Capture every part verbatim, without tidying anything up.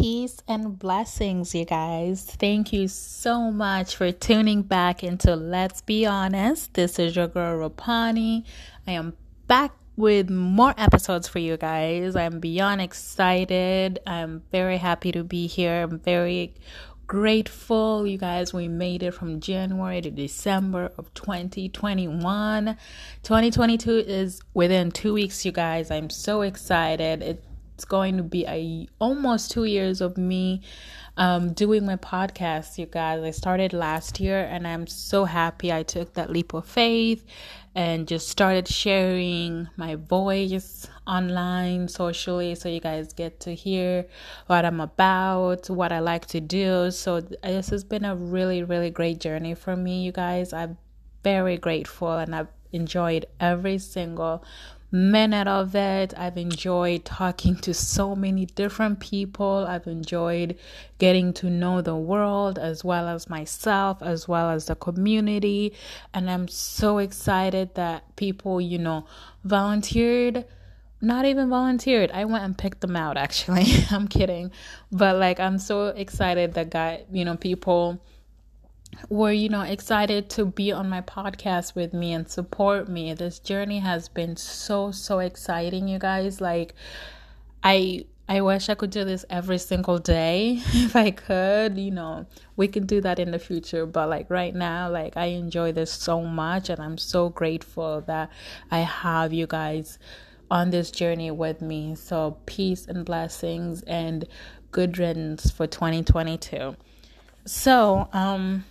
Peace and blessings, you guys. Thank you so much for tuning back into Let's Be Honest. This is your girl, Rapani. I am back with more episodes for you guys. I'm beyond excited. I'm very happy to be here. I'm very grateful, you guys. We made it from January to December of twenty twenty-one. twenty twenty-two is within two weeks, you guys. I'm so excited. It It's going to be a almost two years of me um, doing my podcast, you guys. I started last year, and I'm so happy I took that leap of faith and just started sharing my voice online, socially, so you guys get to hear what I'm about, what I like to do. So this has been a really, really great journey for me, you guys. I'm very grateful, and I've enjoyed every single minute of it. I've enjoyed talking to so many different people. I've enjoyed getting to know the world as well as myself, as well as the community. And I'm so excited that people, you know, volunteered. Not even volunteered. I went and picked them out, actually. I'm kidding. But like, I'm so excited that guy, you know, people were, you know, excited to be on my podcast with me and support me. This journey has been so, so exciting, you guys. Like, I I wish I could do this every single day if I could. You know, we can do that in the future. But like right now, like I enjoy this so much, and I'm so grateful that I have you guys on this journey with me. So peace and blessings and good riddance for twenty twenty-two. So, um,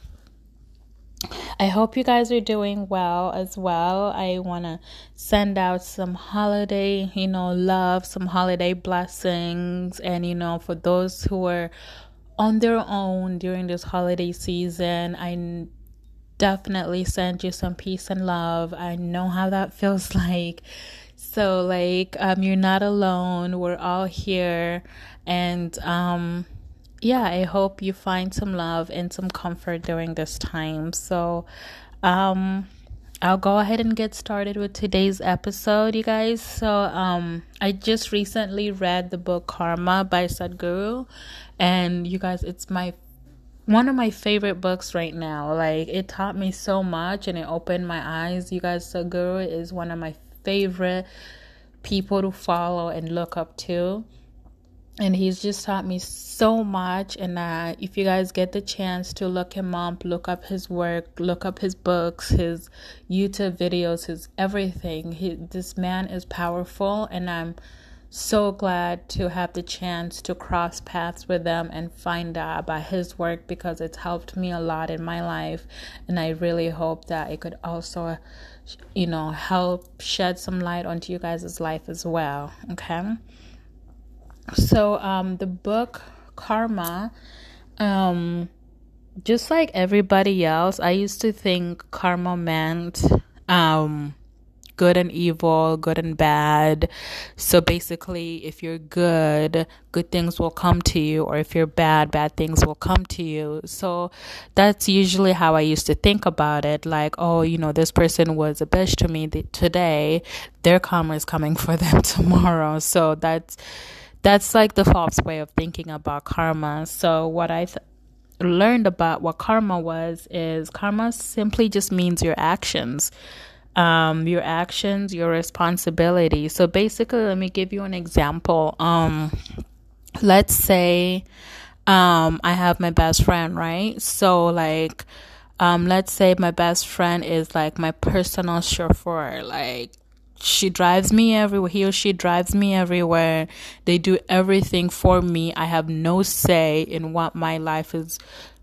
I hope you guys are doing well as well. I want to send out some holiday, you know, love, some holiday blessings. And, you know, for those who are on their own during this holiday season, I definitely send you some peace and love. I know how that feels like. So, like, um, you're not alone. We're all here. And, um, yeah, I hope you find some love and some comfort during this time. So, um, I'll go ahead and get started with today's episode, you guys. So, um, I just recently read the book Karma by Sadhguru, and you guys, it's my one of my favorite books right now. Like, it taught me so much, and it opened my eyes. You guys, Sadhguru is one of my favorite people to follow and look up to. And he's just taught me so much. And uh, if you guys get the chance to look him up, look up his work, look up his books, his YouTube videos, his everything. He, this man is powerful. And I'm so glad to have the chance to cross paths with him and find out about his work, because it's helped me a lot in my life. And I really hope that it could also, you know, help shed some light onto you guys' life as well. Okay. So, um, the book Karma, um, just like everybody else, I used to think karma meant, um, good and evil, good and bad. So basically, if you're good, good things will come to you, or if you're bad, bad things will come to you. So that's usually how I used to think about it. Like, oh, you know, this person was a bitch to me th- today. Their karma is coming for them tomorrow. So that's That's like the false way of thinking about karma. So what I th- learned about what karma was is karma simply just means your actions, um, your actions, your responsibility. So basically, let me give you an example. Um, let's say um, I have my best friend, right? So like, um, let's say my best friend is like my personal chauffeur, like, she drives me everywhere. He or she drives me everywhere. They do everything for me. I have no say in what my life is,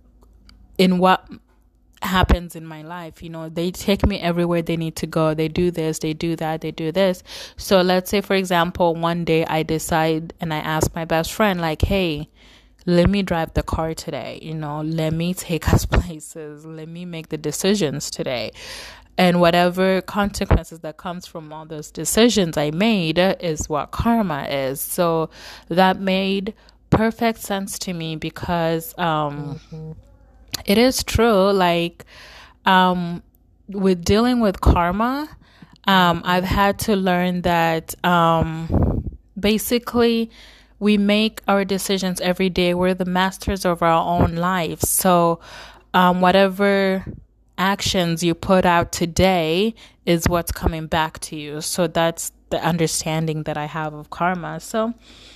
in what happens in my life. You know, they take me everywhere they need to go. They do this, they do that, they do this. So let's say, for example, one day I decide and I ask my best friend, like, hey, let me drive the car today. You know, let me take us places. Let me make the decisions today. And whatever consequences that comes from all those decisions I made is what karma is. So that made perfect sense to me, because um, mm-hmm. it is true. Like, um, with dealing with karma, um, I've had to learn that um, basically we make our decisions every day. We're the masters of our own lives. So um, whatever actions you put out today is what's coming back to you. So that's the understanding that I have of karma. So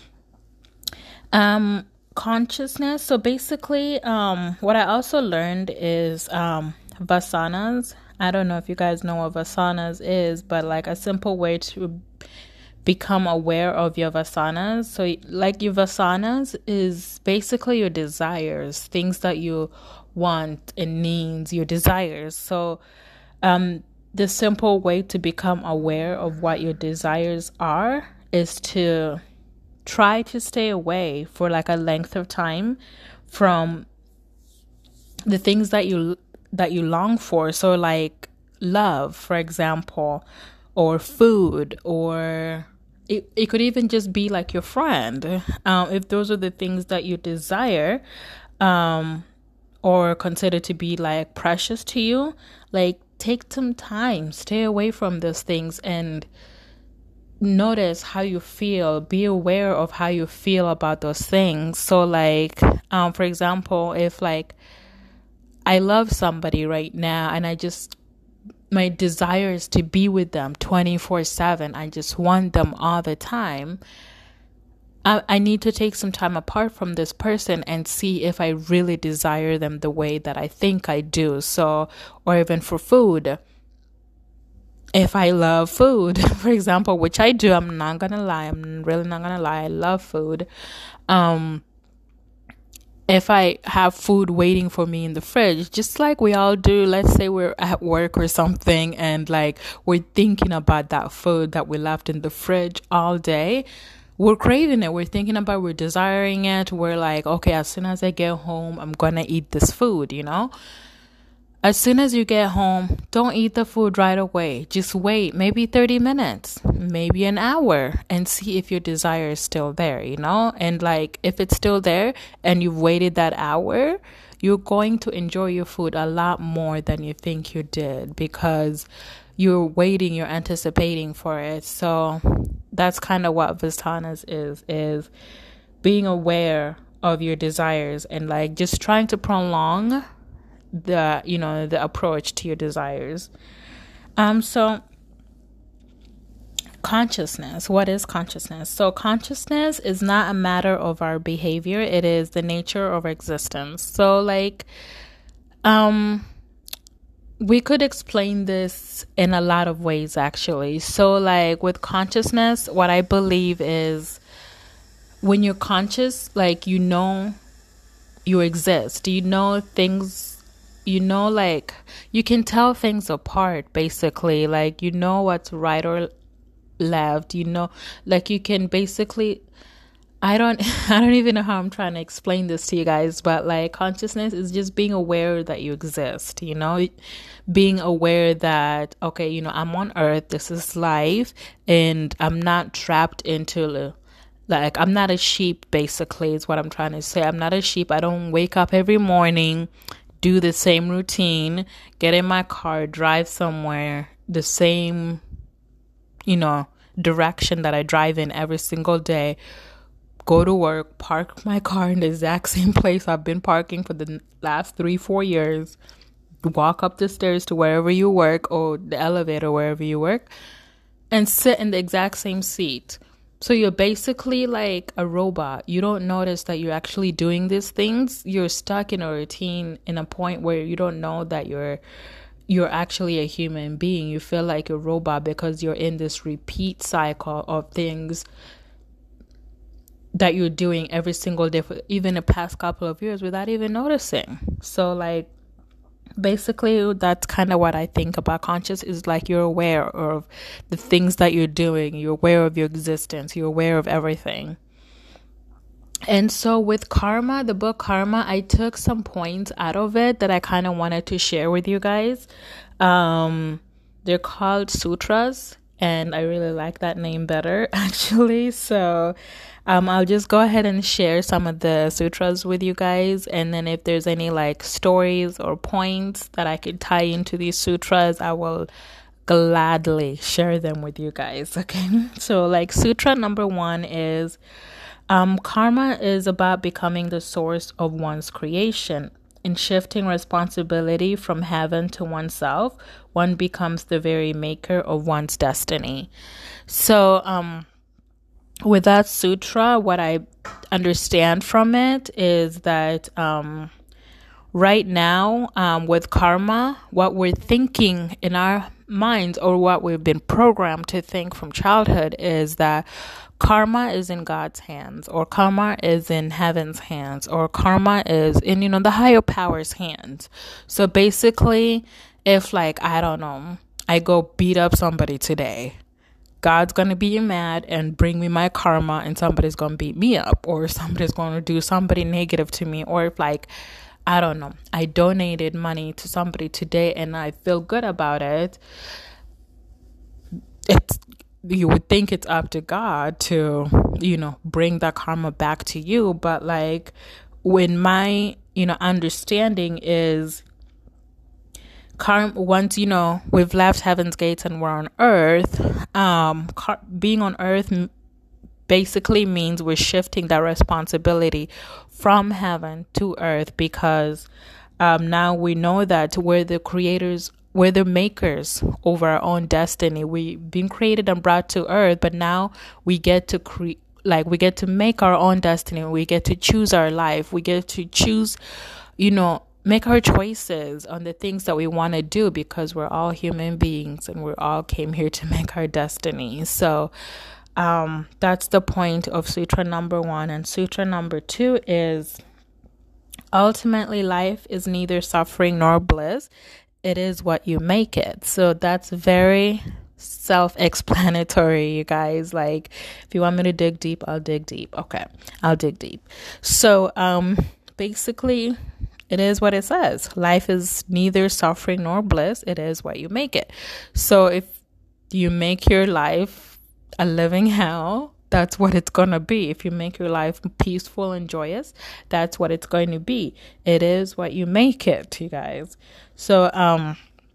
um consciousness. So basically, um what I also learned is um vasanas. I don't know if you guys know what vasanas is, but like a simple way to become aware of your vasanas. So like your vasanas is basically your desires, things that you want and needs, your desires. So um the simple way to become aware of what your desires are is to try to stay away for like a length of time from the things that you that you long for. So like love, for example, or food, or it, it could even just be like your friend. Um, if those are the things that you desire, um, or consider to be like precious to you, like take some time, stay away from those things and notice how you feel. Be aware of how you feel about those things. So like, um, for example, if like I love somebody right now and I just, my desire is to be with them twenty-four seven. I just want them all the time. I, I need to take some time apart from this person and see if I really desire them the way that I think I do. So, or even for food. If I love food, for example, which I do, I'm not gonna lie. I'm really not gonna lie. I love food. Um, if I have food waiting for me in the fridge, just like we all do, let's say we're at work or something and like we're thinking about that food that we left in the fridge all day. We're craving it. We're thinking about, we're desiring it. We're like, okay, as soon as I get home, I'm gonna eat this food, you know? As soon as you get home, don't eat the food right away. Just wait maybe thirty minutes, maybe an hour, and see if your desire is still there, you know? And like, if it's still there and you've waited that hour, you're going to enjoy your food a lot more than you think you did because you're waiting, you're anticipating for it. So that's kind of what Vasanas is, is being aware of your desires and like just trying to prolong the, you know, the approach to your desires. Um, so consciousness, what is consciousness? So consciousness is not a matter of our behavior. It is the nature of existence. So like, um, we could explain this in a lot of ways actually. So like with consciousness, what I believe is when you're conscious, like, you know, you exist, you know, things, you know, like you can tell things apart basically, like you know what's right or left, you know, like you can basically, I don't I don't even know how I'm trying to explain this to you guys, but like consciousness is just being aware that you exist, you know, being aware that, okay, you know, I'm on earth, this is life, and I'm not trapped into, like, I'm not a sheep basically is what I'm trying to say. I'm not a sheep. I don't wake up every morning, do the same routine, get in my car, drive somewhere, the same, you know, direction that I drive in every single day, go to work, park my car in the exact same place I've been parking for the last three, four years, walk up the stairs to wherever you work or the elevator wherever you work, and sit in the exact same seat. So you're basically like a robot. You don't notice that you're actually doing these things. You're stuck in a routine in a point where you don't know that you're you're actually a human being. You feel like a robot because you're in this repeat cycle of things that you're doing every single day for even the past couple of years without even noticing. So like basically that's kind of what I think about conscious is like you're aware of the things that you're doing, you're aware of your existence, you're aware of everything. And so with karma, the book Karma, I took some points out of it that I kind of wanted to share with you guys. Um, they're called sutras, and I really like that name better actually. So Um, I'll just go ahead and share some of the sutras with you guys. And then if there's any like stories or points that I could tie into these sutras, I will gladly share them with you guys. Okay. So like sutra number one is, Um, karma is about becoming the source of one's creation. In shifting responsibility from heaven to oneself, one becomes the very maker of one's destiny. So, um, with that sutra, what I understand from it is that um, right now, um, with karma, what we're thinking in our minds or what we've been programmed to think from childhood is that karma is in God's hands, or karma is in heaven's hands, or karma is in, you know, the higher power's hands. So basically, if like, I don't know, I go beat up somebody today, God's going to be mad and bring me my karma, and somebody's going to beat me up, or somebody's going to do somebody negative to me. Or if like, I don't know, I donated money to somebody today and I feel good about it, it's, you would think it's up to God to, you know, bring that karma back to you. But like, when my, you know, understanding is karma, once, you know, we've left heaven's gates and we're on earth, um, car- being on earth m- basically means we're shifting that responsibility from heaven to earth, because um, now we know that we're the creators, we're the makers over our own destiny. We've been created and brought to earth, but now we get to create, like we get to make our own destiny. We get to choose our life. We get to choose, you know, make our choices on the things that we want to do, because we're all human beings and we all came here to make our destiny. So um, that's the point of sutra number one. And sutra number two is, ultimately, life is neither suffering nor bliss. It is what you make it. So that's very self-explanatory, you guys. Like, if you want me to dig deep, I'll dig deep. Okay, I'll dig deep. So um, basically, it is what it says. Life is neither suffering nor bliss. It is what you make it. So if you make your life a living hell, that's what it's going to be. If you make your life peaceful and joyous, that's what it's going to be. It is what you make it, you guys. So um,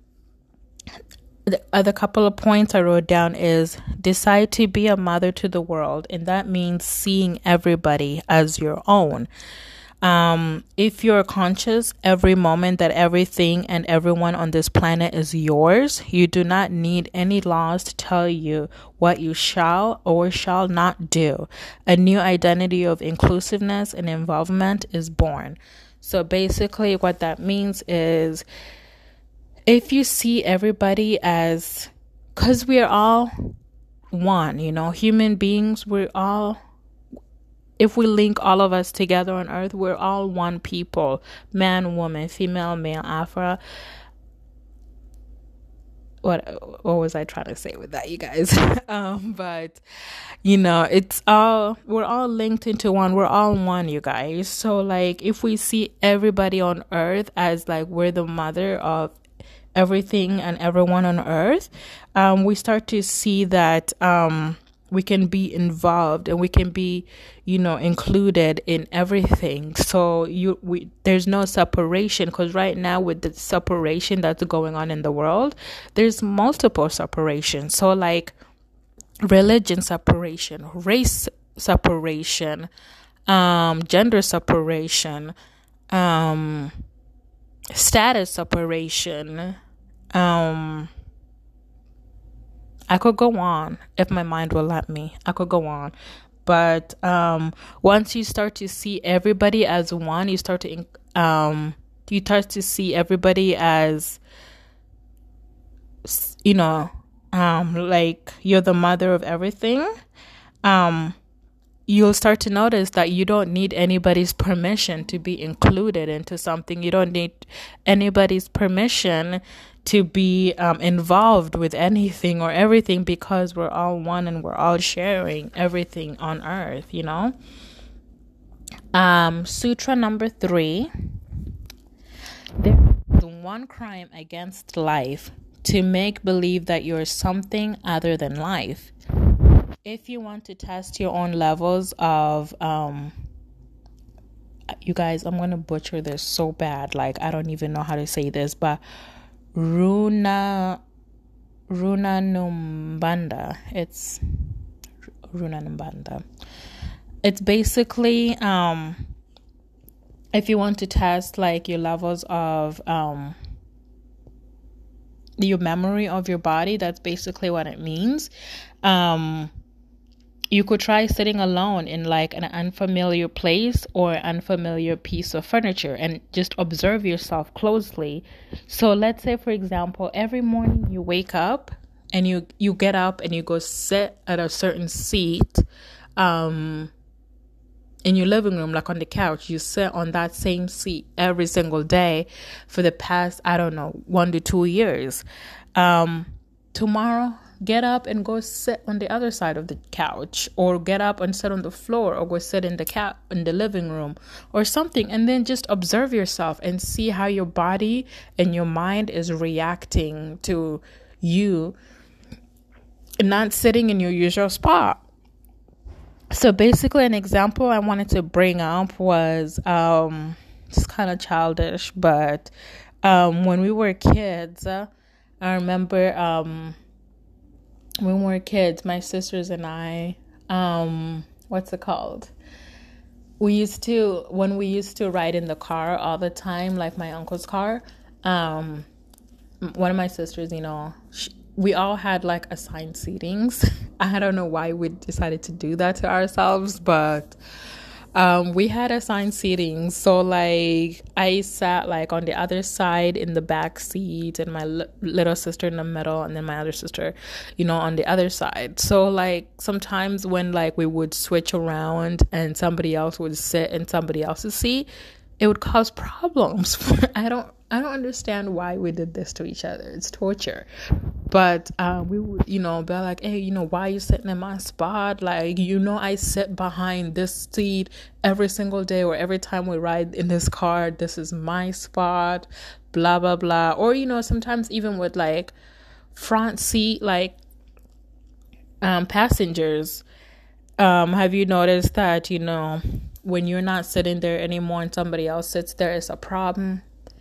the other couple of points I wrote down is, decide to be a mother to the world. And that means seeing everybody as your own. Um, if you're conscious every moment that everything and everyone on this planet is yours, you do not need any laws to tell you what you shall or shall not do. A new identity of inclusiveness and involvement is born. So basically what that means is, if you see everybody as, because we're all one, you know, human beings, we're all, if we link all of us together on earth, we're all one people, man, woman, female, male, Afro. What what was I trying to say with that, you guys? um, but, you know, it's all, we're all linked into one. We're all one, you guys. So, like, if we see everybody on earth as, like, we're the mother of everything and everyone on earth, um, we start to see that um, we can be involved and we can be, you know, included in everything. So you, we, there's no separation, because right now with the separation that's going on in the world, there's multiple separations. So like religion separation, race separation, um, gender separation, um, status separation, um, I could go on if my mind will let me. I could go on. But um, once you start to see everybody as one, you start to um, you start to see everybody as, you know, um, like you're the mother of everything. Um, you'll start to notice that you don't need anybody's permission to be included into something. You don't need anybody's permission to be um, involved with anything or everything, because we're all one and we're all sharing everything on earth, you know. Um, sutra number three. There is one crime against life: to make believe that you're something other than life. If you want to test your own levels of, um, you guys, I'm going to butcher this so bad. Like, I don't even know how to say this, but Runa, Runa Numbanda. It's Runa Numbanda. it's basically um if you want to test like your levels of um your memory of your body, that's basically what it means. Um you could try sitting alone in like an unfamiliar place or unfamiliar piece of furniture and just observe yourself closely. So let's say, for example, every morning you wake up and you you get up and you go sit at a certain seat um in your living room, like on the couch. You sit on that same seat every single day for the past, I don't know, one to two years. Um, tomorrow, get up and go sit on the other side of the couch, or get up and sit on the floor, or go sit in the cat in the living room or something, and then just observe yourself and see how your body and your mind is reacting to you not sitting in your usual spot. So basically, an example I wanted to bring up was um, it's kind of childish, but um, when we were kids, uh, I remember um, when we were kids, my sisters and I, um, what's it called? We used to, when we used to ride in the car all the time, like my uncle's car, um, one of my sisters, you know, she, we all had like assigned seatings. I don't know why we decided to do that to ourselves, but um, we had assigned seatings. So like I sat like on the other side in the back seat, and my l- little sister in the middle, and then my other sister, you know, on the other side. So like sometimes when like we would switch around and somebody else would sit in somebody else's seat, it would cause problems. I don't I don't understand why we did this to each other. It's torture. But uh, we would, you know, be like, hey, you know, why are you sitting in my spot? Like, you know, I sit behind this seat every single day, or every time we ride in this car, this is my spot, blah, blah, blah. Or, you know, sometimes even with like front seat, like um, passengers, um, have you noticed that, you know, when you're not sitting there anymore and somebody else sits there, it's a problem?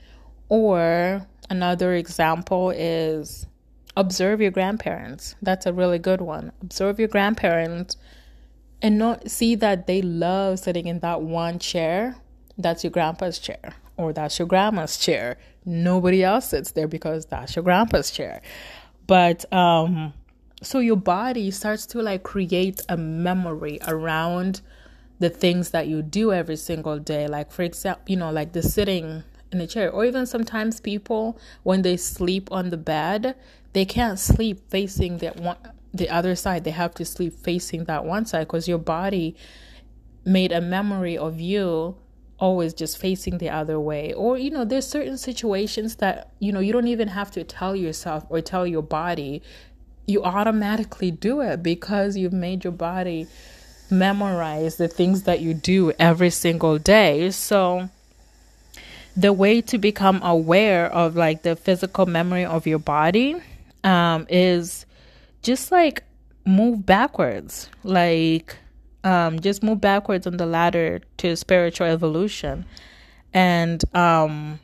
Or another example is observe your grandparents. That's a really good one. Observe your grandparents and not see that they love sitting in that one chair. That's your grandpa's chair, or that's your grandma's chair. Nobody else sits there because that's your grandpa's chair. But um, so your body starts to like create a memory around the things that you do every single day. Like, for example, you know, like the sitting in a chair, or even sometimes people, when they sleep on the bed, they can't sleep facing that one, the other side. They have to sleep facing that one side because your body made a memory of you always just facing the other way. Or, you know, there's certain situations that, you know, you don't even have to tell yourself or tell your body. You automatically do it because you've made your body memorize the things that you do every single day. So the way to become aware of like the physical memory of your body um, is just like move backwards, like um, just move backwards on the ladder to spiritual evolution. And um,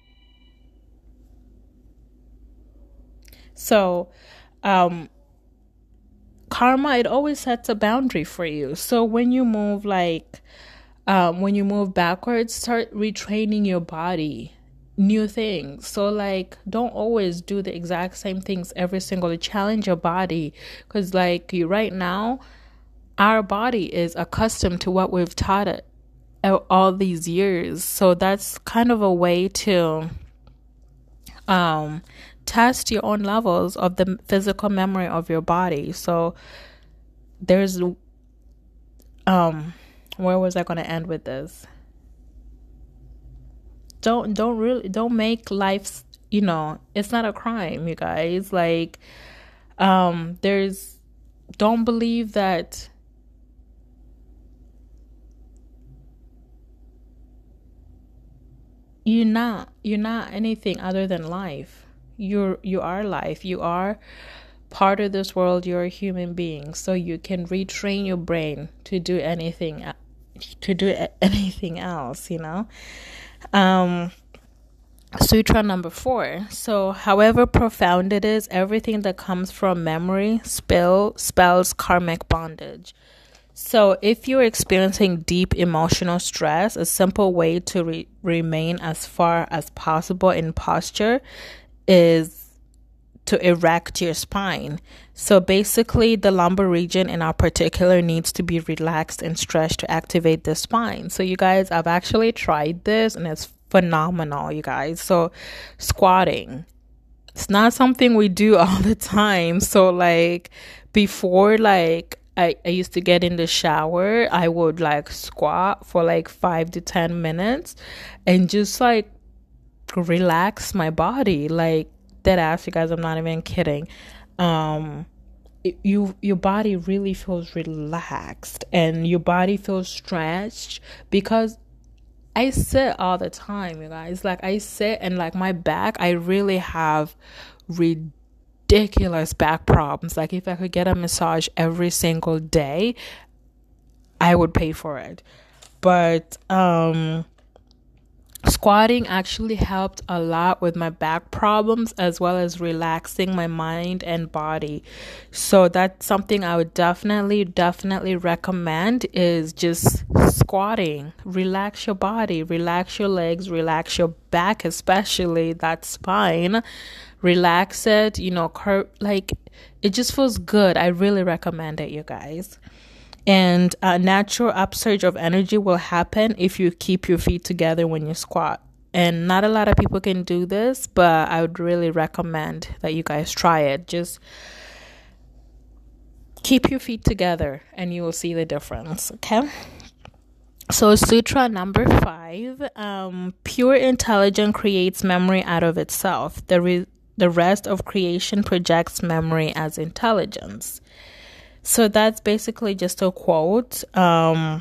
so um, karma, it always sets a boundary for you. So when you move like Um, when you move backwards, start retraining your body, new things. So like, don't always do the exact same things every single, challenge your body. Cause like you right now, our body is accustomed to what we've taught it all these years. So that's kind of a way to, um, test your own levels of the physical memory of your body. So there's, um, where was I going to end with this? Don't, don't really, don't make life, you know, it's not a crime, you guys. Like, um, there's, don't believe that you're not, you're not anything other than life. You're, you are life. You are part of this world. You're a human being. So you can retrain your brain to do anything to do anything else, you know. Um, Sutra number four. So, however profound it is, everything that comes from memory spell spells karmic bondage. So, if you're experiencing deep emotional stress, a simple way to re- remain as far as possible in posture is to erect your spine. So, basically, the lumbar region in our particular needs to be relaxed and stretched to activate the spine. So, you guys, I've actually tried this and it's phenomenal, you guys. So, squatting. It's not something we do all the time. So, like, before, like, I, I used to get in the shower, I would like squat for like five to ten minutes and just like relax my body. Like, dead ass, you guys, I'm not even kidding. Um, it, you your body really feels relaxed and your body feels stretched because I sit all the time, you guys. Like, I sit and like my back, I really have ridiculous back problems. Like, if I could get a massage every single day, I would pay for it. But um squatting actually helped a lot with my back problems as well as relaxing my mind and body. So that's something I would definitely, definitely recommend is just squatting. Relax your body, relax your legs, relax your back, especially that spine. Relax it, you know, cur- like it just feels good. I really recommend it, you guys. And a natural upsurge of energy will happen if you keep your feet together when you squat. And not a lot of people can do this, but I would really recommend that you guys try it. Just keep your feet together and you will see the difference, okay? So sutra number five, um, pure intelligence creates memory out of itself. The, re- the rest of creation projects memory as intelligence. So that's basically just a quote. Um,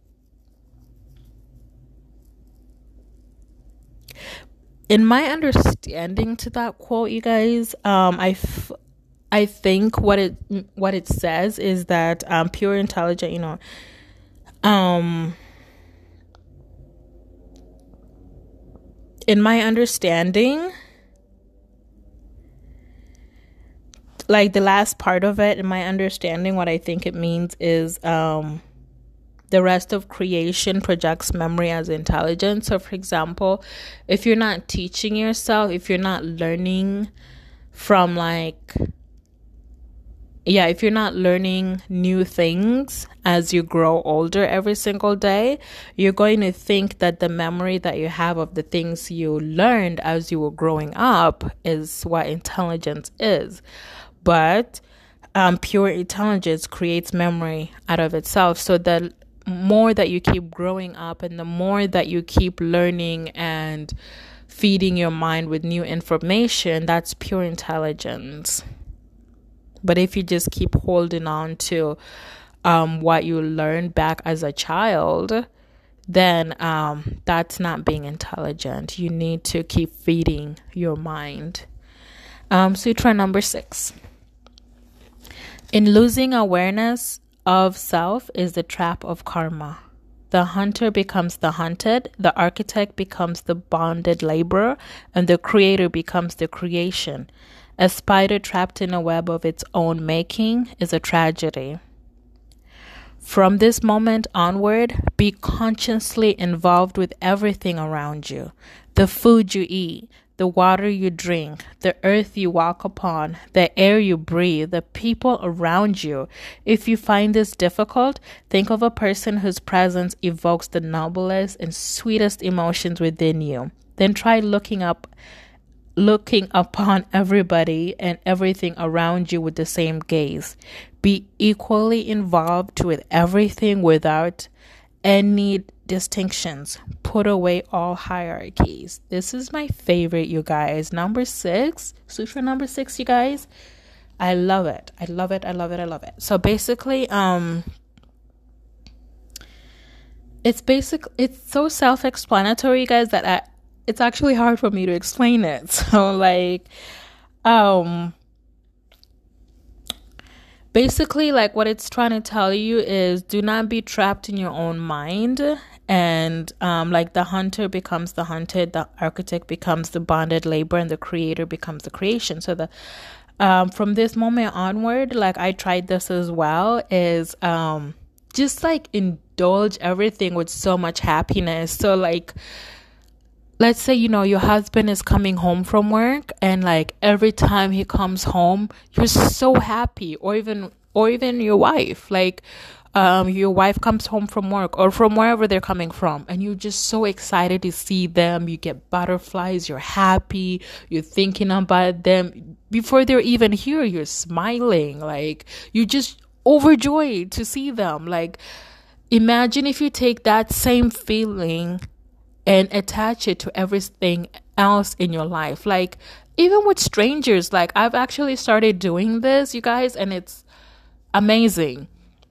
in my understanding to that quote, you guys, um, I, f- I think what it what it says is that um, pure intelligence, you know, um, in my understanding, like the last part of it, in my understanding, what I think it means is um, the rest of creation projects memory as intelligence. So, for example, if you're not teaching yourself, if you're not learning from like, yeah, if you're not learning new things as you grow older every single day, you're going to think that the memory that you have of the things you learned as you were growing up is what intelligence is. But um, pure intelligence creates memory out of itself. So the more that you keep growing up and the more that you keep learning and feeding your mind with new information, that's pure intelligence. But if you just keep holding on to um, what you learned back as a child, then um, that's not being intelligent. You need to keep feeding your mind. Um, sutra number six. In losing awareness of self is the trap of karma. The hunter becomes the hunted, the architect becomes the bonded laborer, and the creator becomes the creation. A spider trapped in a web of its own making is a tragedy. From this moment onward, be consciously involved with everything around you. The food you eat, the water you drink, the earth you walk upon, the air you breathe, the people around you. If you find this difficult, think of a person whose presence evokes the noblest and sweetest emotions within you. Then try looking up looking upon everybody and everything around you with the same gaze. Be equally involved with everything without any distinctions. Put away all hierarchies. This is my favorite, you guys. Number six, sutra number six, you guys. I love it. I love it. I love it. I love it. So basically, um, it's basic. It's so self-explanatory, you guys, that I, it's actually hard for me to explain it. So like, um, basically, like what it's trying to tell you is do not be trapped in your own mind. And um, like the hunter becomes the hunted, the architect becomes the bonded labor, and the creator becomes the creation. So the um, from this moment onward, like I tried this as well, is um, just like indulge everything with so much happiness. So like, let's say, you know, your husband is coming home from work, and like every time he comes home, you're so happy. Or even, or even your wife, like, um, your wife comes home from work or from wherever they're coming from, and you're just so excited to see them. You get butterflies, you're happy, you're thinking about them. Before they're even here, you're smiling, like you're just overjoyed to see them. Like, imagine if you take that same feeling and attach it to everything else in your life. Like, even with strangers, like I've actually started doing this, you guys, and it's amazing.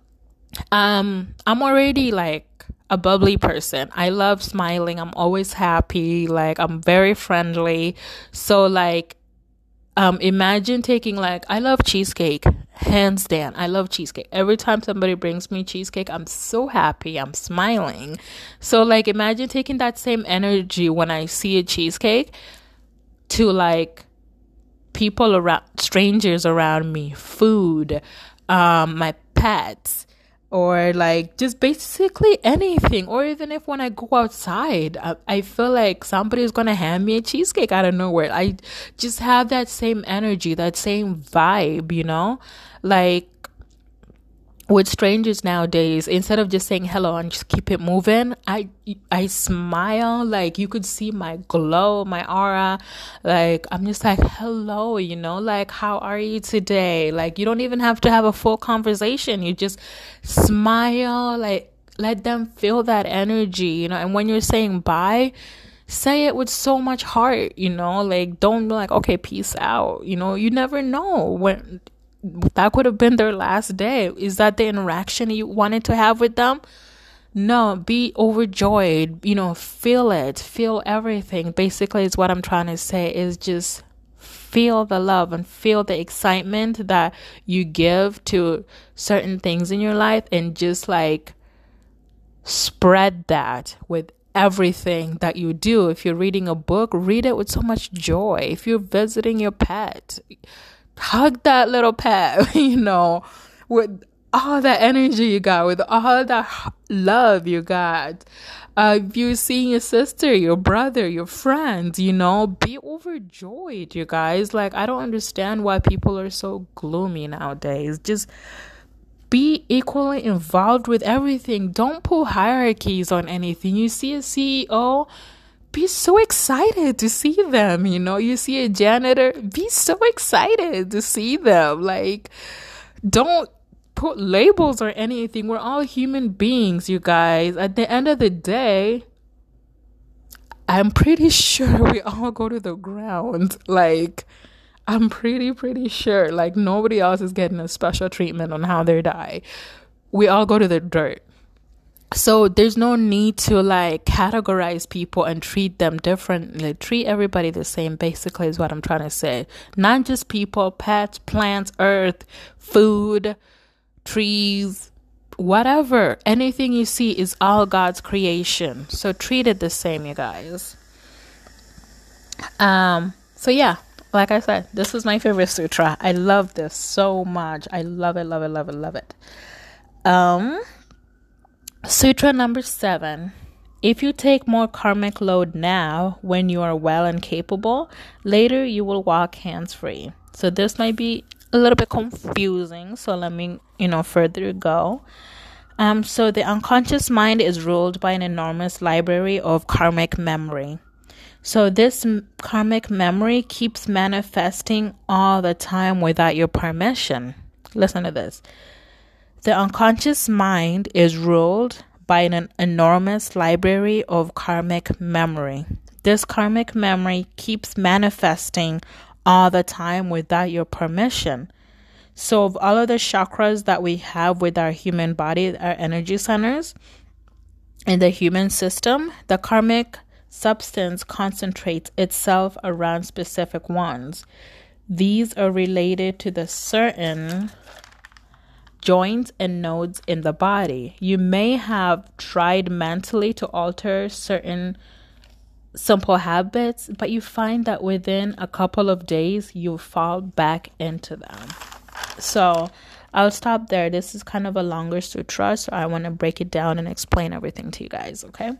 Um, I'm already like a bubbly person. I love smiling. I'm always happy. Like, I'm very friendly. So like, um, imagine taking like, I love cheesecake, hands down. I love cheesecake. Every time somebody brings me cheesecake, I'm so happy. I'm smiling. So like, imagine taking that same energy when I see a cheesecake to like people around, strangers around me, food, um, my pets, or like just basically anything. Or even if when I go outside, I, I feel like somebody's gonna hand me a cheesecake out of nowhere. I just have that same energy, that same vibe, you know? Like, with strangers nowadays, instead of just saying hello and just keep it moving, I I smile. Like, you could see my glow, my aura. Like, I'm just like, hello, you know, like, how are you today? Like, you don't even have to have a full conversation. You just smile, like, let them feel that energy, you know. And when you're saying bye, say it with so much heart, you know. Like, don't be like, okay, peace out, you know. You never know when that could have been their last day. Is that the interaction you wanted to have with them? No, be overjoyed, you know, feel it, feel everything. Basically, is what I'm trying to say, is just feel the love and feel the excitement that you give to certain things in your life, and just like spread that with everything that you do. If you're reading a book, read it with so much joy. If you're visiting your pet, hug that little pet, you know, with all that energy you got, with all that love you got. Uh, if you're seeing your sister, your brother, your friends, you know, be overjoyed, you guys. Like, I don't understand why people are so gloomy nowadays. Just be equally involved with everything. Don't put hierarchies on anything. You see a C E O, be so excited to see them, you know. You see a janitor, be so excited to see them. Like, don't put labels or anything. We're all human beings, you guys. At the end of the day, I'm pretty sure we all go to the ground. Like, I'm pretty, pretty sure. Like, nobody else is getting a special treatment on how they die. We all go to the dirt. So there's no need to like categorize people and treat them differently. Treat everybody the same, basically, is what I'm trying to say. Not just people, pets, plants, earth, food, trees, whatever. Anything you see is all God's creation. So treat it the same, you guys. Um, so yeah, like I said, this is my favorite sutra. I love this so much. I love it, love it, love it, love it. Um... Sutra number seven. If you take more karmic load now, when you are well and capable, later you will walk hands-free. So this might be a little bit confusing. So let me, you know, further go. Um, so the unconscious mind is ruled by an enormous library of karmic memory. So this m- karmic memory keeps manifesting all the time without your permission. Listen to this. The unconscious mind is ruled by an enormous library of karmic memory. This karmic memory keeps manifesting all the time without your permission. So of all of the chakras that we have with our human body, our energy centers in the human system, the karmic substance concentrates itself around specific ones. These are related to the certain joints and nodes in the body. You may have tried mentally to alter certain simple habits, but you find that within a couple of days you fall back into them. So I'll stop there. This is kind of a longer sutra, so I want to break it down and explain everything to you guys, okay?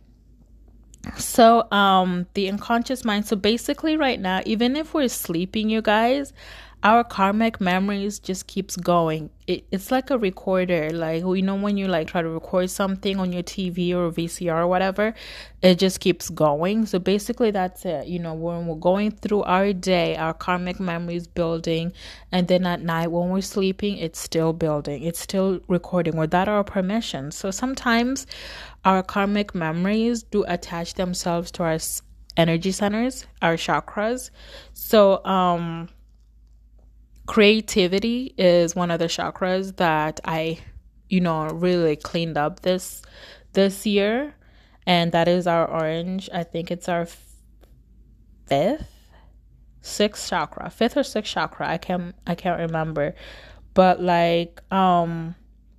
So, um, the unconscious mind. So basically right now, even if we're sleeping, you guys, our karmic memories just keeps going. It, it's like a recorder. Like, you know, when you like try to record something on your T V or V C R or whatever, it just keeps going. So basically that's it. You know, when we're going through our day, our karmic memories building. And then at night when we're sleeping, it's still building. It's still recording without our permission. So sometimes our karmic memories do attach themselves to our energy centers, our chakras. So, um, creativity is one of the chakras that I, you know, really cleaned up this this year, and that is our orange. I think it's our fifth, sixth chakra, fifth or sixth chakra. I can't I can't remember, but like, um,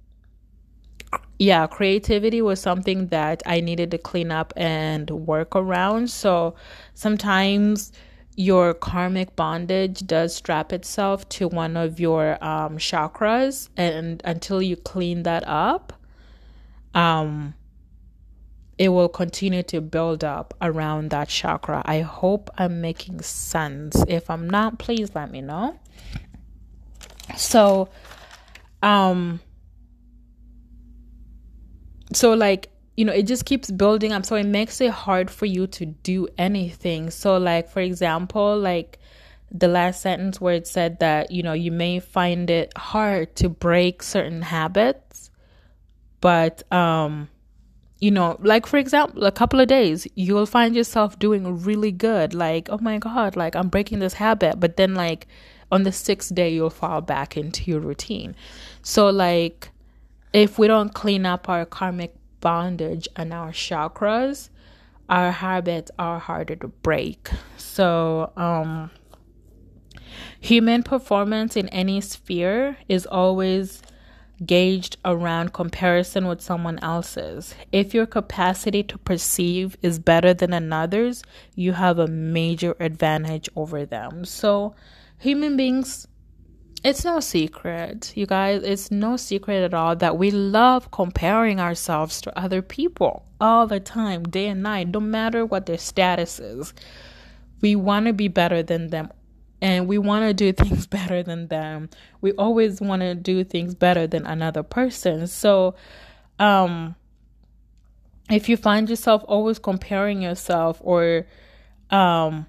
yeah, creativity was something that I needed to clean up and work around. So sometimes your karmic bondage does strap itself to one of your um, chakras, and until you clean that up, um, it will continue to build up around that chakra. I hope I'm making sense. If I'm not, please let me know. So, um, so like, you know, it just keeps building up. So it makes it hard for you to do anything. So like, for example, like the last sentence where it said that, you know, you may find it hard to break certain habits, but, um, you know, like, for example, a couple of days, you'll find yourself doing really good. Like, oh my God, like I'm breaking this habit. But then like on the sixth day, you'll fall back into your routine. So like, if we don't clean up our karmic bondage and our chakras, our habits are harder to break. So, um, human performance in any sphere is always gauged around comparison with someone else's. If your capacity to perceive is better than another's, you have a major advantage over them. So, human beings, it's no secret, you guys, it's no secret at all that we love comparing ourselves to other people all the time, day and night, no matter what their status is. We want to be better than them, and we want to do things better than them. We always want to do things better than another person. So, um, if you find yourself always comparing yourself, or, um,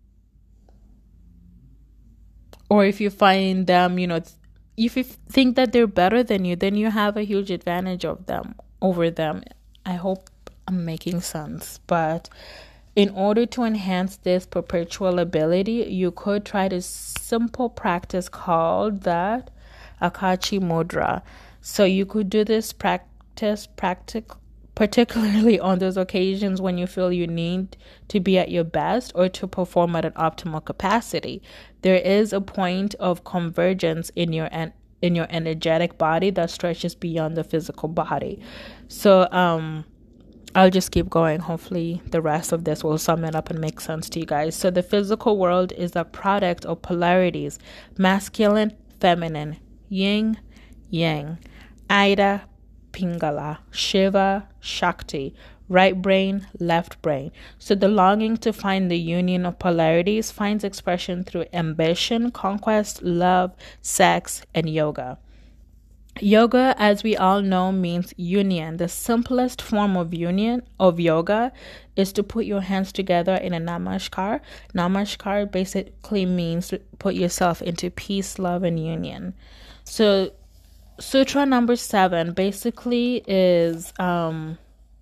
Or if you find them, you know, if you think that they're better than you, then you have a huge advantage of them over them. I hope I'm making sense. But in order to enhance this perpetual ability, you could try this simple practice called that Akachi Mudra. So you could do this practice practic- particularly on those occasions when you feel you need to be at your best or to perform at an optimal capacity. There is a point of convergence in your en- in your energetic body that stretches beyond the physical body. So um, I'll just keep going. Hopefully the rest of this will sum it up and make sense to you guys. So the physical world is a product of polarities: masculine, feminine, yin, yang, Ida, Pingala, Shiva, Shakti, right brain, left brain. So the longing to find the union of polarities finds expression through ambition, conquest, love, sex, and yoga. Yoga, as we all know, means union. The simplest form of union of yoga is to put your hands together in a namaskar. Namaskar basically means to put yourself into peace, love, and union. So Sutra number seven basically is, um,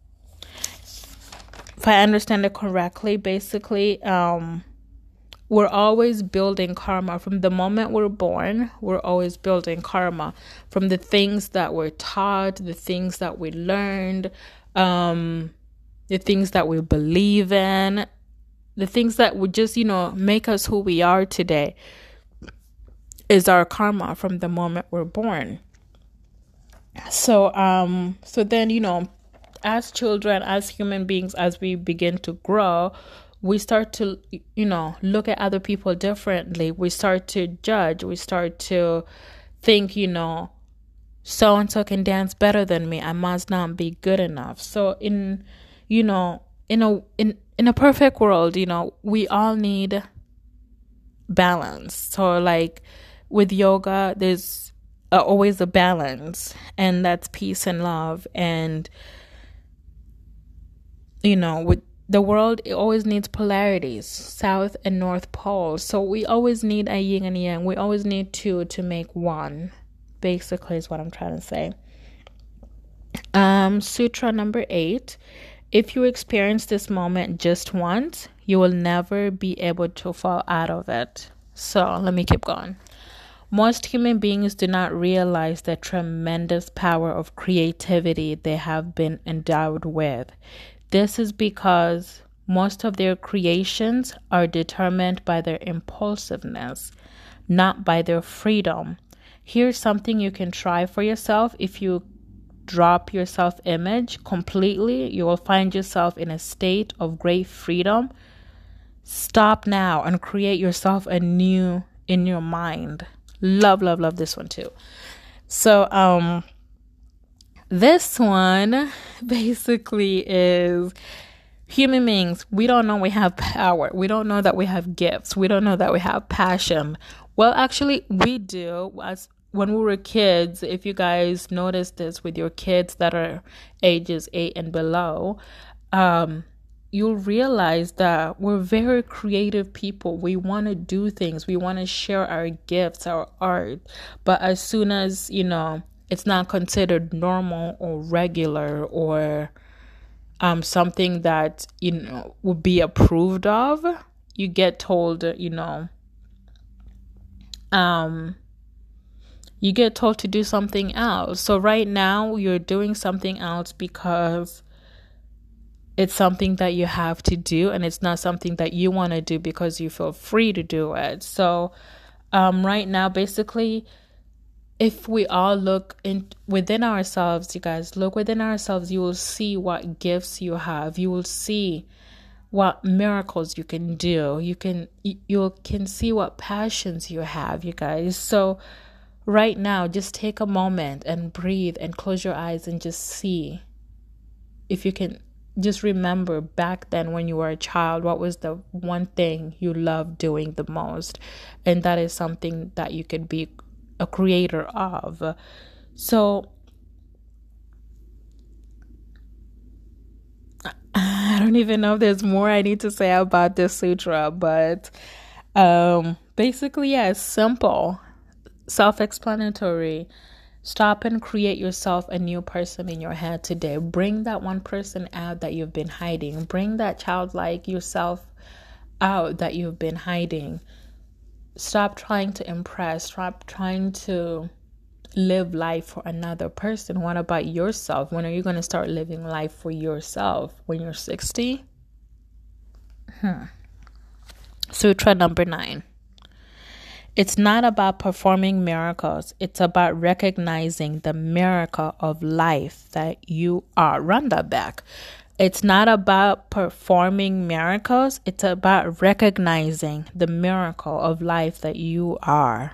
if I understand it correctly, basically, um, we're always building karma. From the moment we're born, we're always building karma from the things that we're taught, the things that we learned, um, the things that we believe in, the things that would just, you know, make us who we are today is our karma from the moment we're born. So, um, so then, you know, as children, as human beings, as we begin to grow, we start to, you know, look at other people differently. We start to judge. We start to think, you know, so and so can dance better than me, I must not be good enough. So in, you know, in a in in a perfect world, you know, we all need balance. So like with yoga, there's uh, always a balance, and that's peace and love. And you know, with the world, it always needs polarities, south and north poles. So we always need a yin and yang. We always need two to make one, basically, is what I'm trying to say. Um, Sutra number eight. If you experience this moment just once, you will never be able to fall out of it. So let me keep going. Most human beings do not realize the tremendous power of creativity they have been endowed with. This is because most of their creations are determined by their impulsiveness, not by their freedom. Here's something you can try for yourself. If you drop your self-image completely, you will find yourself in a state of great freedom. Stop now and create yourself anew in your mind. Love, love, love this one too. So, um, this one basically is human beings. We don't know we have power. We don't know that we have gifts. We don't know that we have passion. Well, actually, we do. As when we were kids, if you guys notice this with your kids that are ages eight and below, um, you'll realize that we're very creative people. We want to do things. We want to share our gifts, our art. But as soon as, you know, it's not considered normal or regular or um something that, you know, would be approved of, you get told, you know, um, you get told to do something else. So right now you're doing something else because it's something that you have to do, and it's not something that you want to do because you feel free to do it. So um, right now, basically, if we all look in within ourselves, you guys, look within ourselves, you will see what gifts you have. You will see what miracles you can do. You can you can see what passions you have, you guys. So right now, just take a moment and breathe and close your eyes and just see if you can. Just remember back then when you were a child, what was the one thing you loved doing the most? And that is something that you could be a creator of. So I don't even know if there's more I need to say about this sutra, but um, basically, yeah, it's simple, self-explanatory. Stop and create yourself a new person in your head today. Bring that one person out that you've been hiding. Bring that childlike yourself out that you've been hiding. Stop trying to impress. Stop trying to live life for another person. What about yourself? When are you going to start living life for yourself? When you're sixty? Hmm. Sutra number nine. It's not about performing miracles. It's about recognizing the miracle of life that you are. Run that back. It's not about performing miracles. It's about recognizing the miracle of life that you are.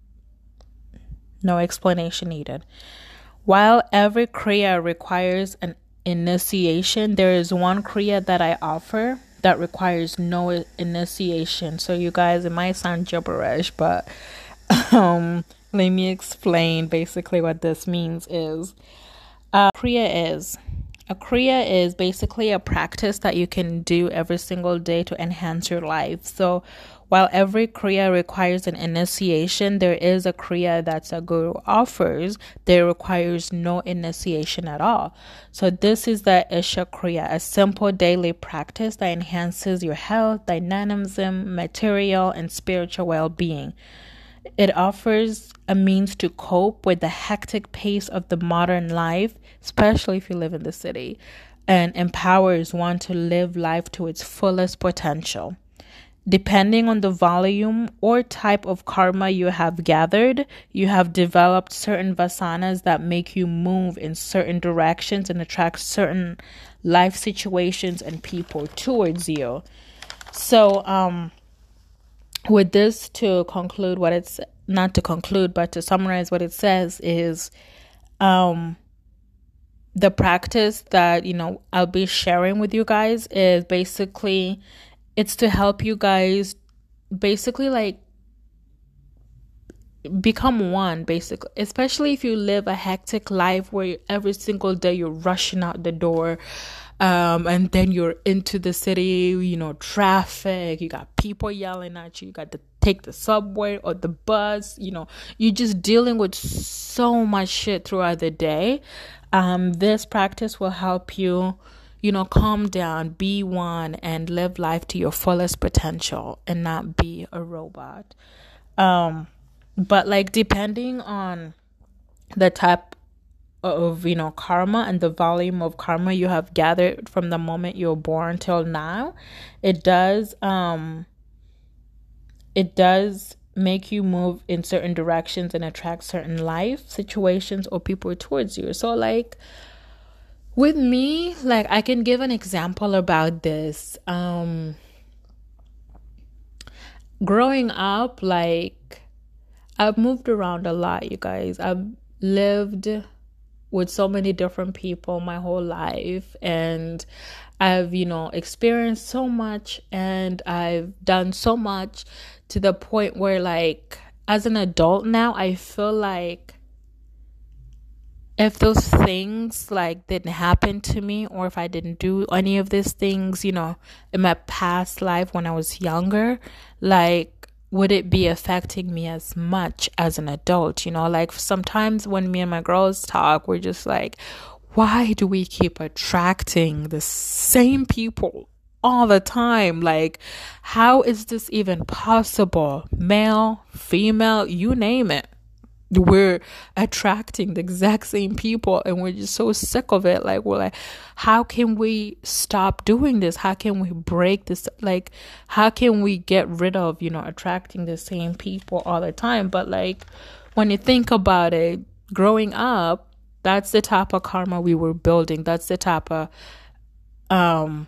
No explanation needed. While every kriya requires an initiation, there is one kriya that I offer that requires no initiation. So you guys, it might sound gibberish, but um, let me explain basically what this means is. Uh, kriya is. A kriya is basically a practice that you can do every single day to enhance your life. So while every kriya requires an initiation, there is a kriya that Sadhguru offers that requires no initiation at all. So this is the Isha Kriya, a simple daily practice that enhances your health, dynamism, material, and spiritual well-being. It offers a means to cope with the hectic pace of the modern life, especially if you live in the city, and empowers one to live life to its fullest potential. Depending on the volume or type of karma you have gathered, you have developed certain vasanas that make you move in certain directions and attract certain life situations and people towards you. So, um, with this to conclude what it's not to conclude, but to summarize what it says is, um, the practice that, you know, I'll be sharing with you guys is basically, it's to help you guys basically like become one, basically, especially if you live a hectic life where every single day you're rushing out the door, um and then you're into the city, you know, traffic, you got people yelling at you, you got to take the subway or the bus, you know, you're just dealing with so much shit throughout the day. Um this practice will help you, you know, calm down, be one, and live life to your fullest potential and not be a robot. um But like, depending on the type of, you know, karma and the volume of karma you have gathered from the moment you're born till now, it does um it does make you move in certain directions and attract certain life situations or people towards you. So like with me, like I can give an example about this. Um growing up, like I've moved around a lot, you guys. I've lived with so many different people my whole life, and I've, you know, experienced so much, and I've done so much to the point where, like, as an adult now, I feel like if those things like didn't happen to me, or if I didn't do any of these things, you know, in my past life when I was younger, like, would it be affecting me as much as an adult? You know, like sometimes when me and my girls talk, we're just like, why do we keep attracting the same people all the time? Like, how is this even possible? Male, female, you name it. We're attracting the exact same people, and we're just so sick of it. Like, we're like, how can we stop doing this? How can we break this? Like, how can we get rid of, you know, attracting the same people all the time? But like, when you think about it, growing up, that's the type of karma we were building. That's the type of um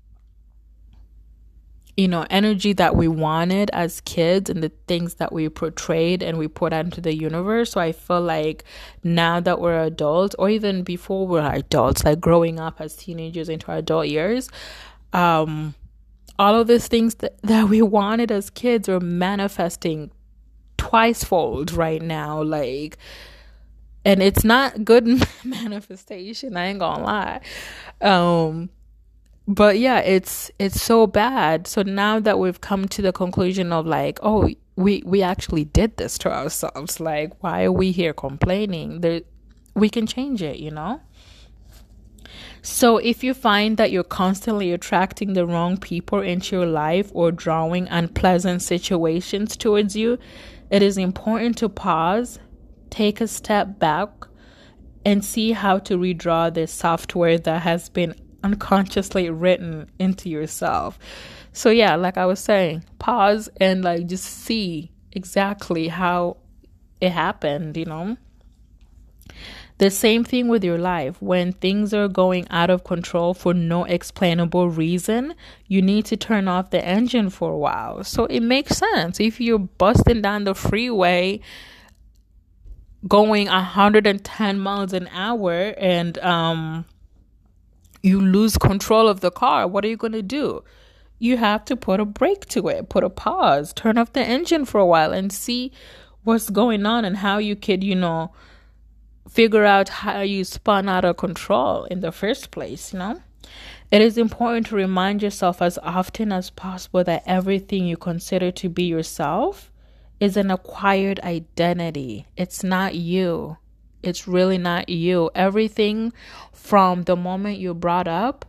you know, energy that we wanted as kids, and the things that we portrayed and we put out into the universe. So I feel like now that we're adults, or even before we're adults, like growing up as teenagers into our adult years, um, all of these things that, that we wanted as kids are manifesting twice fold right now. Like, and it's not good manifestation, I ain't gonna lie. Um, But yeah, it's it's so bad. So now that we've come to the conclusion of like, oh, we we actually did this to ourselves. Like, why are we here complaining? There, we can change it, you know? So if you find that you're constantly attracting the wrong people into your life or drawing unpleasant situations towards you, it is important to pause, take a step back, and see how to redraw the software that has been unconsciously written into yourself. So yeah, like I was saying, pause and like just see exactly how it happened, you know. The same thing with your life. When things are going out of control for no explainable reason, you need to turn off the engine for a while. So it makes sense. If you're busting down the freeway going one hundred ten miles an hour and um you lose control of the car, what are you going to do? You have to put a brake to it, put a pause, turn off the engine for a while and see what's going on and how you could, you know, figure out how you spun out of control in the first place, you know? It is important to remind yourself as often as possible that everything you consider to be yourself is an acquired identity. It's not you. It's really not you. Everything from the moment you're brought up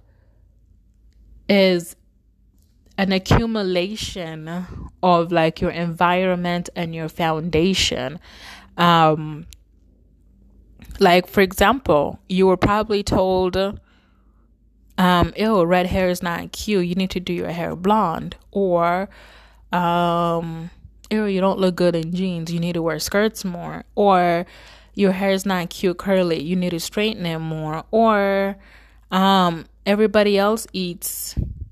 is an accumulation of like your environment and your foundation. Um, like, for example, you were probably told, um, ew, red hair is not cute. You need to do your hair blonde. Or, um, ew, you don't look good in jeans. You need to wear skirts more. Or, your hair is not cute curly, you need to straighten it more. Or um everybody else eats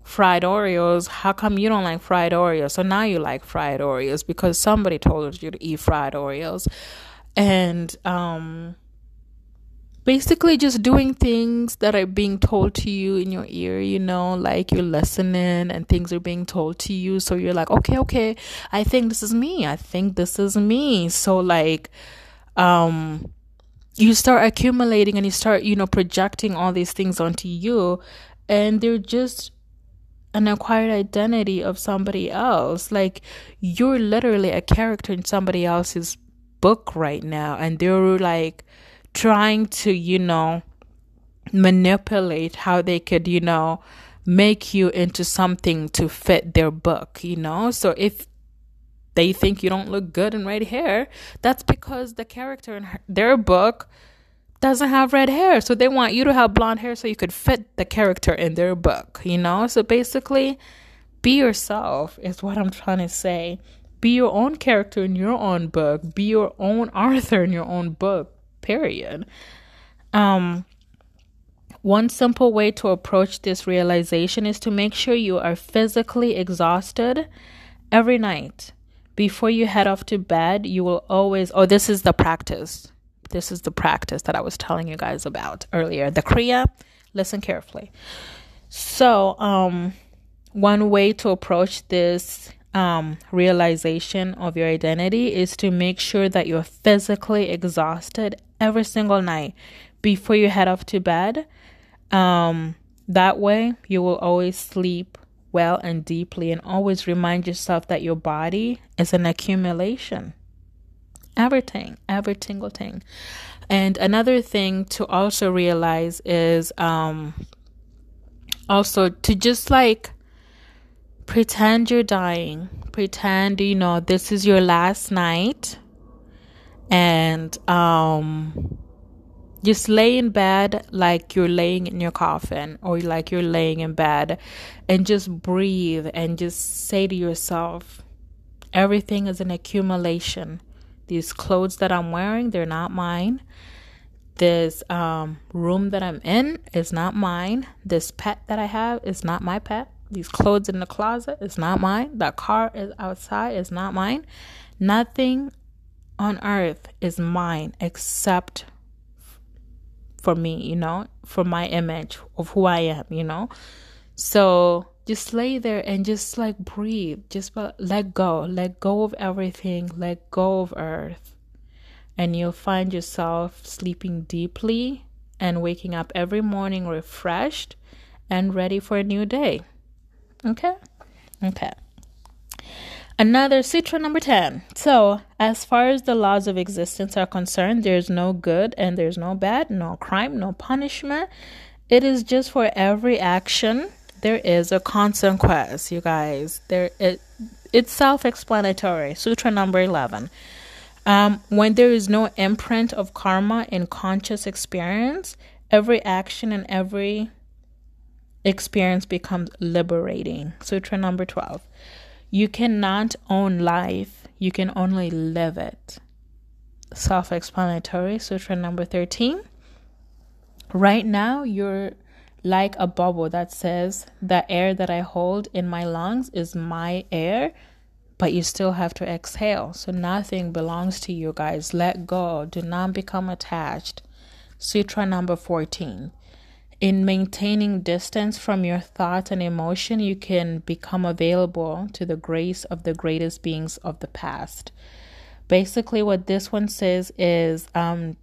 fried Oreos. How come you don't like fried Oreos? So now you like fried Oreos because somebody told you to eat fried Oreos. And um, basically just doing things that are being told to you in your ear, you know, like you're listening and things are being told to you. So you're like, okay, okay, I think this is me. I think this is me. So like, um, you start accumulating and you start, you know, projecting all these things onto you, and they're just an acquired identity of somebody else. Like, you're literally a character in somebody else's book right now, and they're like trying to, you know, manipulate how they could, you know, make you into something to fit their book, you know. So if they think you don't look good in red hair, that's because the character in her, their book doesn't have red hair. So they want you to have blonde hair so you could fit the character in their book, you know? So basically, be yourself is what I'm trying to say. Be your own character in your own book. Be your own Arthur in your own book, period. Um, one simple way to approach this realization is to make sure you are physically exhausted every night. Before you head off to bed, you will always, oh, this is the practice. This is the practice that I was telling you guys about earlier. The Kriya, listen carefully. So, um, one way to approach this um, realization of your identity is to make sure that you're physically exhausted every single night before you head off to bed. Um, that way, you will always sleep well and deeply, and always remind yourself that your body is an accumulation. Everything, every single thing. And another thing to also realize is um, also to just like pretend you're dying. Pretend, you know, this is your last night. And um, just lay in bed like you're laying in your coffin, or like you're laying in bed, and just breathe and just say to yourself, everything is an accumulation. These clothes that I'm wearing, they're not mine. This um, room that I'm in is not mine. This pet that I have is not my pet. These clothes in the closet is not mine. That car is outside is not mine. Nothing on earth is mine except for me, you know, for my image of who I am, you know. So just lay there and just like breathe. Just let go. Let go of everything. Let go of earth. And you'll find yourself sleeping deeply and waking up every morning refreshed and ready for a new day. Okay? Okay. Another sutra number ten. So, as far as the laws of existence are concerned, there's no good and there's no bad, no crime, no punishment. It is just for every action, there is a consequence, you guys. There, it, it's self-explanatory. Sutra number eleven. Um, when there is no imprint of karma in conscious experience, every action and every experience becomes liberating. Sutra number twelve. You cannot own life. You can only live it. Self-explanatory. Sutra number thirteen. Right now, you're like a bubble that says the air that I hold in my lungs is my air, but you still have to exhale. So nothing belongs to you guys. Let go. Do not become attached. Sutra number fourteen. In maintaining distance from your thoughts and emotion, you can become available to the grace of the greatest beings of the past. Basically, what this one says is um,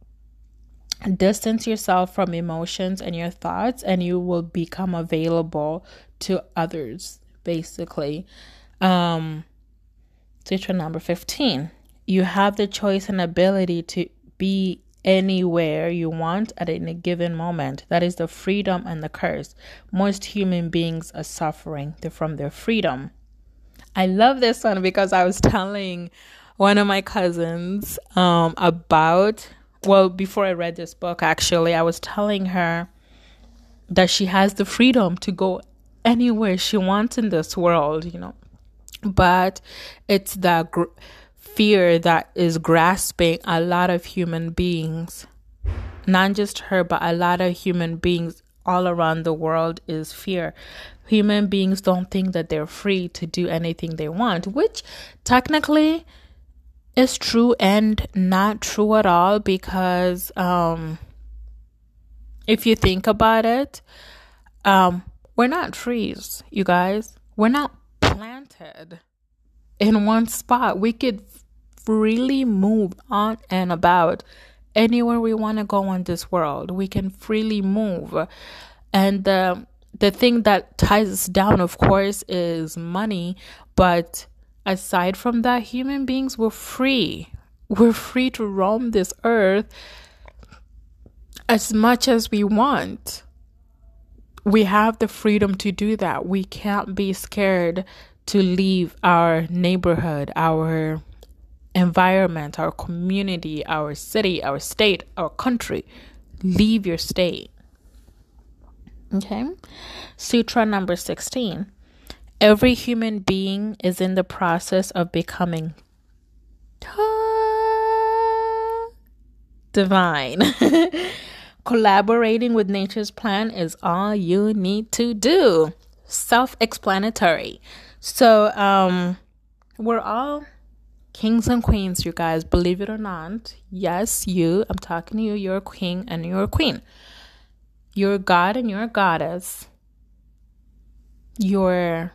distance yourself from emotions and your thoughts, and you will become available to others, basically. Um, Sutra number fifteen. You have the choice and ability to be anywhere you want at any given moment. That is the freedom and the curse. Most human beings are suffering from their freedom. I love this one because I was telling one of my cousins um, about, well, before I read this book, actually, I was telling her that she has the freedom to go anywhere she wants in this world, you know, but it's the gr- fear that is grasping a lot of human beings, not just her, but a lot of human beings all around the world is fear. Human beings don't think that they're free to do anything they want, which technically is true and not true at all, because um, if you think about it, um, we're not trees, you guys. We're not planted in one spot. We could freely move on and about anywhere we want to go on this world. We can freely move. And the the thing that ties us down, of course, is money. But aside from that, human beings were free. We're free to roam this earth as much as we want. We have the freedom to do that. We can't be scared to leave our neighborhood, our environment, our community, our city, our state, our country. Leave your state. Okay? Sutra number sixteen. Every human being is in the process of becoming divine. Collaborating with nature's plan is all you need to do. Self-explanatory. So, um, we're all kings and queens, you guys. Believe it or not. Yes, you. I'm talking to you. You're a king and you're a queen. You're a god and you're a goddess. You're...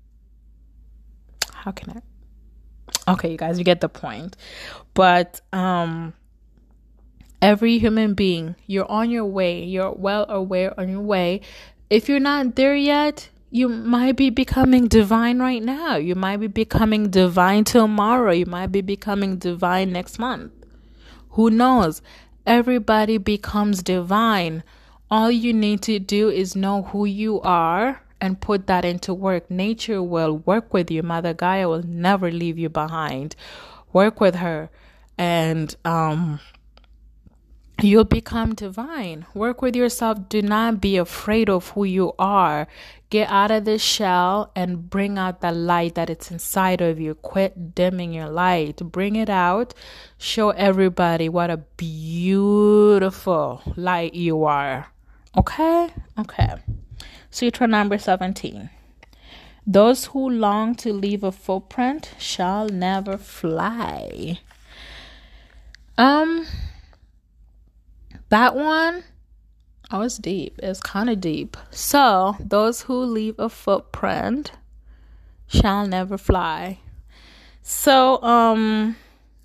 How can I... Okay, you guys, you get the point. But, um... every human being, you're on your way. You're well aware on your way. If you're not there yet, you might be becoming divine right now. You might be becoming divine tomorrow. You might be becoming divine next month. Who knows? Everybody becomes divine. All you need to do is know who you are and put that into work. Nature will work with you. Mother Gaia will never leave you behind. Work with her. And, um... you'll become divine. Work with yourself. Do not be afraid of who you are. Get out of this shell and bring out the light that it's inside of you. Quit dimming your light. Bring it out. Show everybody what a beautiful light you are. Okay? Okay. Sutra number seventeen. Those who long to leave a footprint shall never fly. Um... That one, oh, it's deep. It's kind of deep. So, those who leave a footprint shall never fly. So, um,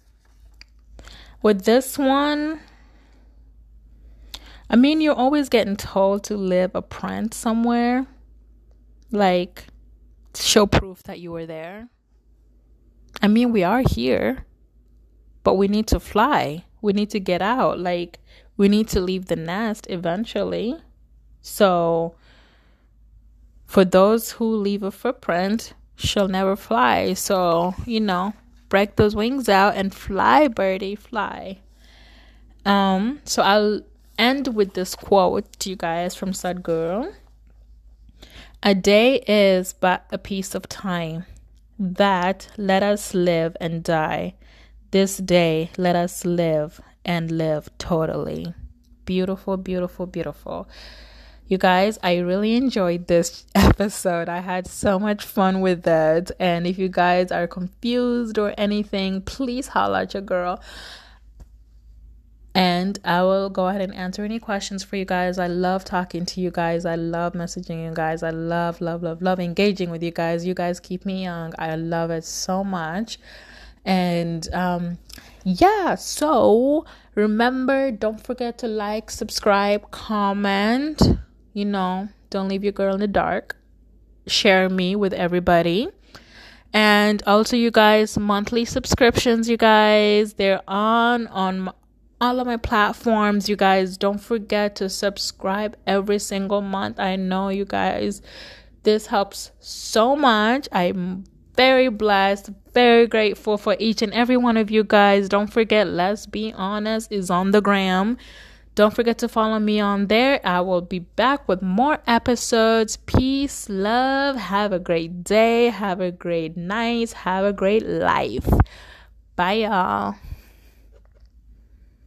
with this one, I mean, you're always getting told to leave a print somewhere. Like, show proof that you were there. I mean, we are here, but we need to fly. We need to get out. Like, we need to leave the nest eventually. So, for those who leave a footprint, shall never fly. So, you know, break those wings out and fly, birdie, fly. Um, so I'll end with this quote, you guys, from Sadhguru. A day is but a piece of time. That let us live and die. This day, let us live and live totally. Beautiful, beautiful, beautiful. You guys, I really enjoyed this episode. I had so much fun with it. And if you guys are confused or anything, please holla at your girl. And I will go ahead and answer any questions for you guys. I love talking to you guys. I love messaging you guys. I love, love, love, love engaging with you guys. You guys keep me young. I love it so much. And um yeah, so remember, don't forget to like, subscribe, comment. You know, don't leave your girl in the dark. Share me with everybody. And also, you guys, monthly subscriptions, you guys, they're on on all of my platforms. You guys, don't forget to subscribe every single month. I know, you guys, this helps so much. I'm very blessed, very grateful for each and every one of you guys. Don't forget, Let's Be Honest is on the gram. Don't forget to follow me on there. I will be back with more episodes. Peace, love. Have a great day. Have a great night. Have a great life. Bye, y'all.